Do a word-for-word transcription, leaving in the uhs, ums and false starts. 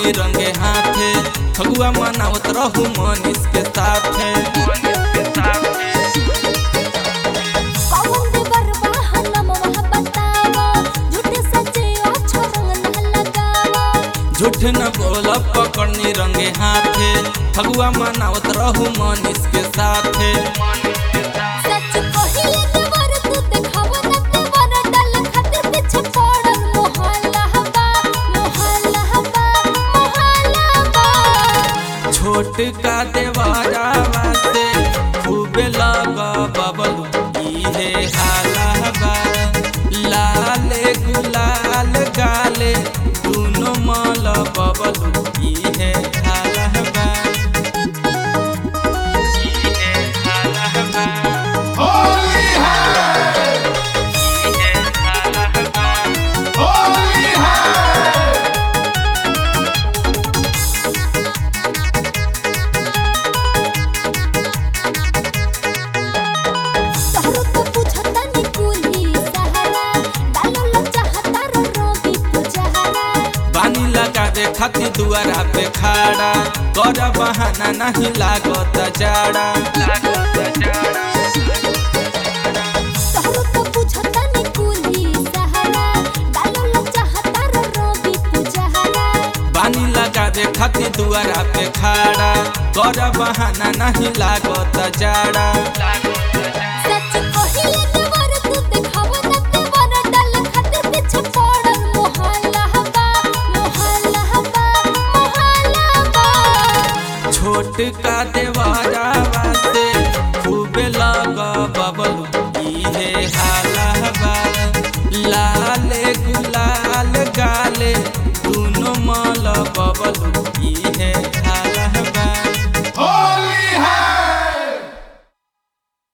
पकड़नी रंगे हाथे फगुआ मनावत रहू मनीष के साथे। झूठ न बोला पकड़नी रंगे हाथे फगुआ मनावत रहू मनीष के साथे। छोट का देवारावा से खूब लगा बबलू इहे हालाबा लाले गुलाल गाले दूनो मल बबलू इहे हालाबा इहे हालाबा होली है इहे हालाबा होली है खाती दुआरा पे खड़ा कर बहाना नहीं लागत जाड़ा बानी लगा दे खाती दुआरा पे खड़ा कर बहाना नहीं लागत जाड़ा। छोट का देवारा